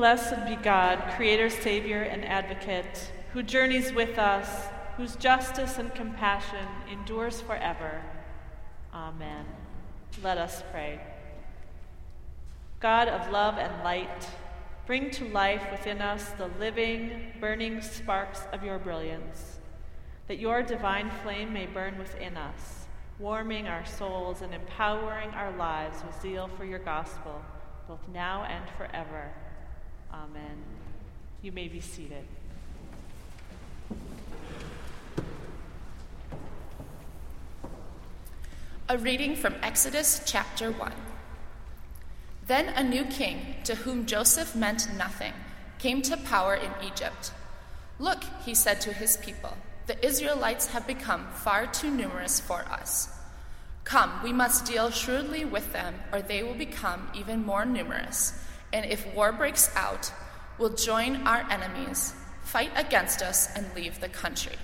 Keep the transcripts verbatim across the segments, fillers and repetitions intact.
Blessed be God, Creator, Savior, and Advocate, who journeys with us, whose justice and compassion endures forever. Amen. Let us pray. God of love and light, bring to life within us the living, burning sparks of your brilliance, that your divine flame may burn within us, warming our souls and empowering our lives with zeal for your gospel, both now and forever. Amen. You may be seated. A reading from Exodus chapter one. Then a new king, to whom Joseph meant nothing, came to power in Egypt. Look, he said to his people, the Israelites have become far too numerous for us. Come, we must deal shrewdly with them, or they will become even more numerous. And if war breaks out, we'll join our enemies, fight against us, and leave the country.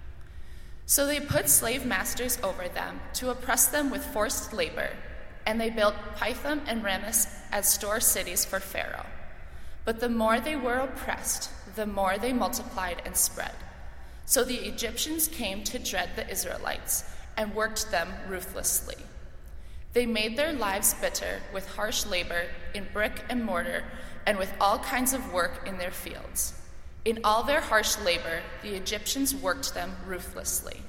So they put slave masters over them to oppress them with forced labor, and they built Pithom and Ramses as store cities for Pharaoh. But the more they were oppressed, the more they multiplied and spread. So the Egyptians came to dread the Israelites and worked them ruthlessly. They made their lives bitter with harsh labor in brick and mortar and with all kinds of work in their fields. In all their harsh labor, the Egyptians worked them ruthlessly.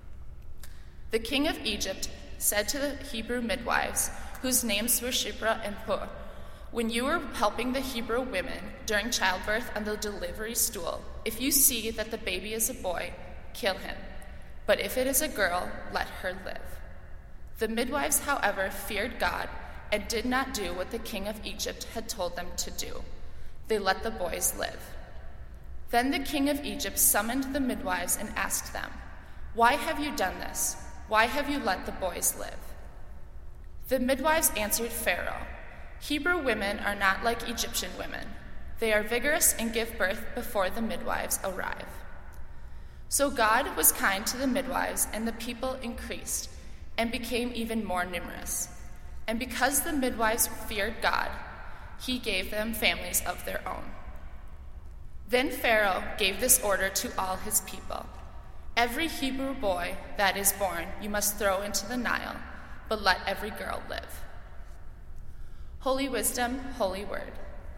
The king of Egypt said to the Hebrew midwives, whose names were Shiphrah and Puah, when you are helping the Hebrew women during childbirth on the delivery stool, if you see that the baby is a boy, kill him. But if it is a girl, let her live. The midwives, however, feared God and did not do what the king of Egypt had told them to do. They let the boys live. Then the king of Egypt summoned the midwives and asked them, "Why have you done this? Why have you let the boys live?" The midwives answered Pharaoh, "Hebrew women are not like Egyptian women. They are vigorous and give birth before the midwives arrive." So God was kind to the midwives, and the people increased and became even more numerous. And because the midwives feared God, he gave them families of their own. Then Pharaoh gave this order to all his people: "Every Hebrew boy that is born you must throw into the Nile, but let every girl live." Holy Wisdom, Holy Word.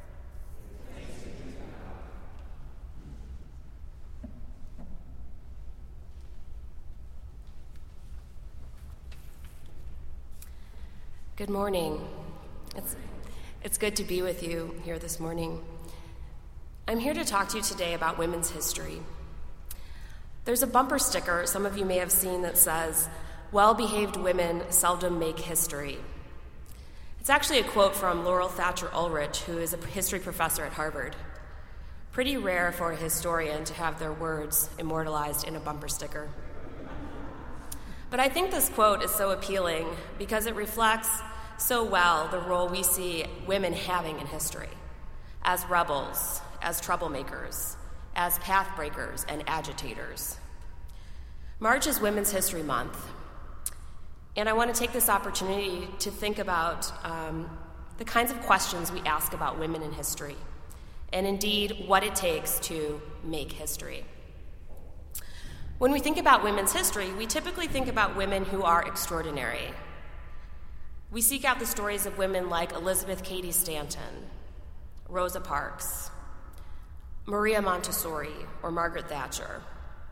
Good morning. It's, it's good to be with you here this morning. I'm here to talk to you today about women's history. There's a bumper sticker some of you may have seen that says, "Well-behaved women seldom make history." It's actually a quote from Laurel Thatcher Ulrich, who is a history professor at Harvard. Pretty rare for a historian to have their words immortalized in a bumper sticker. But I think this quote is so appealing because it reflects so well the role we see women having in history as rebels, as troublemakers, as pathbreakers and agitators. March is Women's History Month, and I want to take this opportunity to think about um, the kinds of questions we ask about women in history, and indeed what it takes to make history. When we think about women's history, we typically think about women who are extraordinary. We seek out the stories of women like Elizabeth Cady Stanton, Rosa Parks, Maria Montessori, or Margaret Thatcher.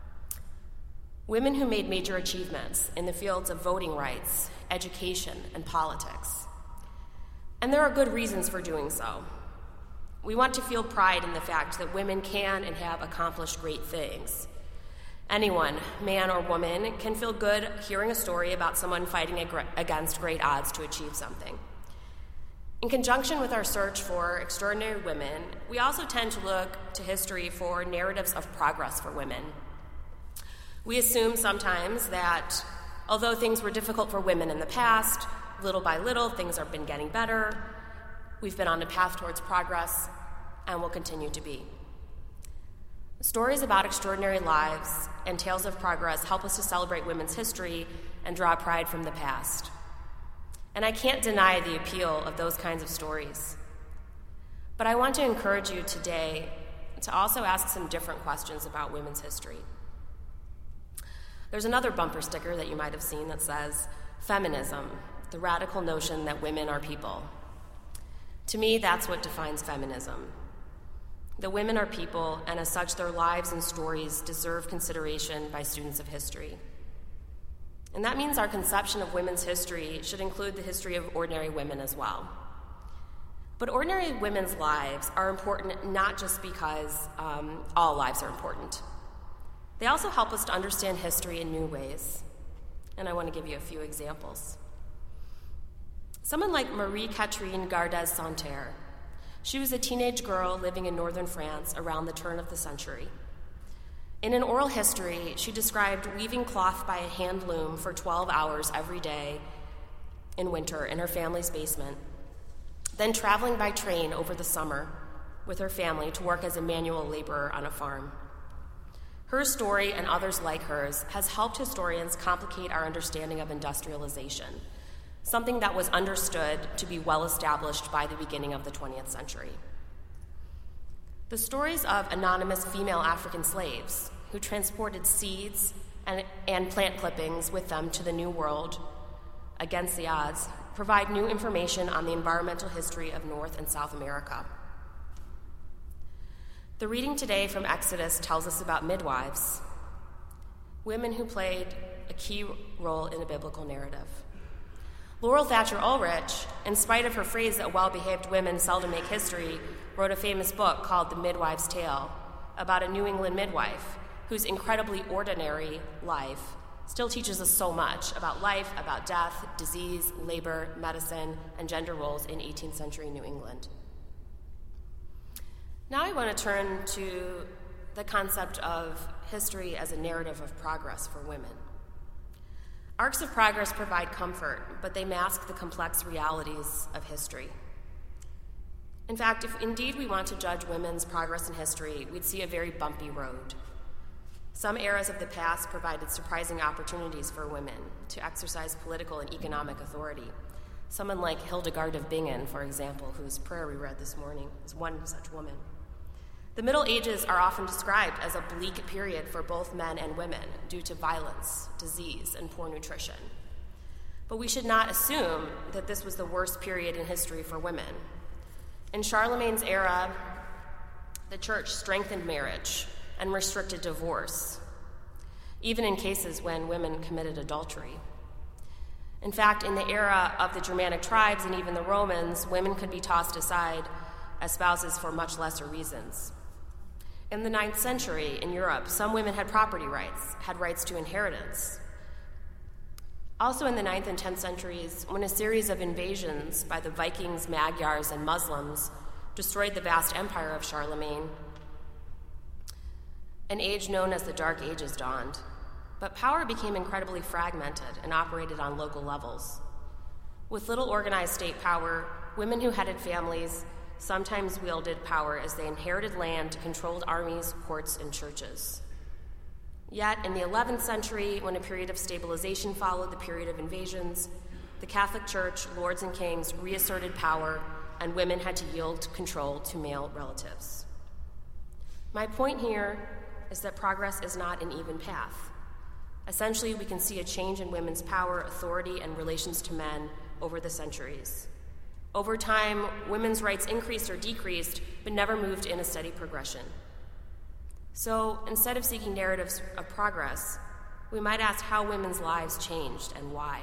Women who made major achievements in the fields of voting rights, education, and politics. And there are good reasons for doing so. We want to feel pride in the fact that women can and have accomplished great things. Anyone, man or woman, can feel good hearing a story about someone fighting against great odds to achieve something. In conjunction with our search for extraordinary women, we also tend to look to history for narratives of progress for women. We assume sometimes that although things were difficult for women in the past, little by little things have been getting better, we've been on a path towards progress, and will continue to be. Stories about extraordinary lives and tales of progress help us to celebrate women's history and draw pride from the past. And I can't deny the appeal of those kinds of stories. But I want to encourage you today to also ask some different questions about women's history. There's another bumper sticker that you might have seen that says, "Feminism, the radical notion that women are people." To me, that's what defines feminism. The women are people, and as such, their lives and stories deserve consideration by students of history. And that means our conception of women's history should include the history of ordinary women as well. But ordinary women's lives are important not just because um, all lives are important. They also help us to understand history in new ways. And I want to give you a few examples. Someone like Marie Catherine Gardez-Santerre. She was a teenage girl living in northern France around the turn of the century. In an oral history, she described weaving cloth by a hand loom for twelve hours every day in winter in her family's basement, then traveling by train over the summer with her family to work as a manual laborer on a farm. Her story and others like hers has helped historians complicate our understanding of industrialization, something that was understood to be well established by the beginning of the twentieth century. The stories of anonymous female African slaves who transported seeds and, and plant clippings with them to the New World against the odds provide new information on the environmental history of North and South America. The reading today from Exodus tells us about midwives, women who played a key role in the biblical narrative. Laurel Thatcher Ulrich, in spite of her phrase that well-behaved women seldom make history, wrote a famous book called The Midwife's Tale about a New England midwife whose incredibly ordinary life still teaches us so much about life, about death, disease, labor, medicine, and gender roles in eighteenth century New England. Now I want to turn to the concept of history as a narrative of progress for women. Arcs of progress provide comfort, but they mask the complex realities of history. In fact, if indeed we want to judge women's progress in history, we'd see a very bumpy road. Some eras of the past provided surprising opportunities for women to exercise political and economic authority. Someone like Hildegard of Bingen, for example, whose prayer we read this morning, is one such woman. The Middle Ages are often described as a bleak period for both men and women due to violence, disease, and poor nutrition. But we should not assume that this was the worst period in history for women. In Charlemagne's era, the church strengthened marriage and restricted divorce, even in cases when women committed adultery. In fact, in the era of the Germanic tribes and even the Romans, women could be tossed aside as spouses for much lesser reasons. In the ninth century in Europe, some women had property rights, had rights to inheritance. Also in the ninth and tenth centuries, when a series of invasions by the Vikings, Magyars, and Muslims destroyed the vast empire of Charlemagne, an age known as the Dark Ages dawned, but power became incredibly fragmented and operated on local levels. With little organized state power, women who headed families sometimes wielded power as they inherited land, controlled armies, courts, and churches. Yet, in the eleventh century, when a period of stabilization followed the period of invasions, the Catholic Church, lords and kings, reasserted power, and women had to yield control to male relatives. My point here is that progress is not an even path. Essentially, we can see a change in women's power, authority, and relations to men over the centuries. Over time, women's rights increased or decreased, but never moved in a steady progression. So, instead of seeking narratives of progress, we might ask how women's lives changed and why.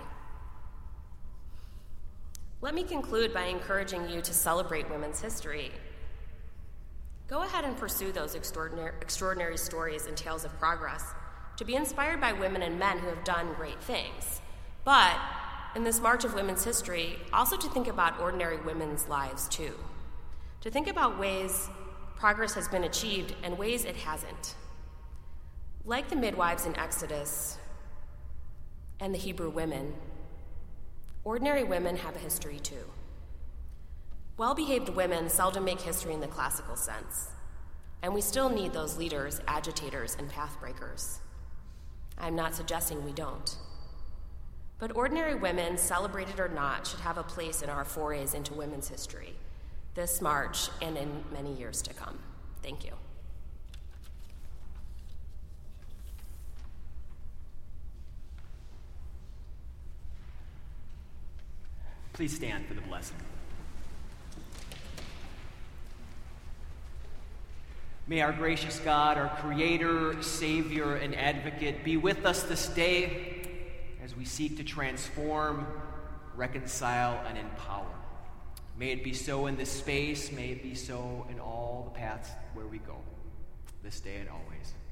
Let me conclude by encouraging you to celebrate women's history. Go ahead and pursue those extraordinary, extraordinary stories and tales of progress, to be inspired by women and men who have done great things. But in this march of women's history, also to think about ordinary women's lives too. To think about ways progress has been achieved and ways it hasn't. Like the midwives in Exodus and the Hebrew women, ordinary women have a history too. Well-behaved women seldom make history in the classical sense, and we still need those leaders, agitators, and pathbreakers. I'm not suggesting we don't. But ordinary women, celebrated or not, should have a place in our forays into women's history, this March and in many years to come. Thank you. Please stand for the blessing. May our gracious God, our Creator, Savior, and Advocate, be with us this day as we seek to transform, reconcile, and empower. May it be so in this space. May it be so in all the paths where we go, this day and always.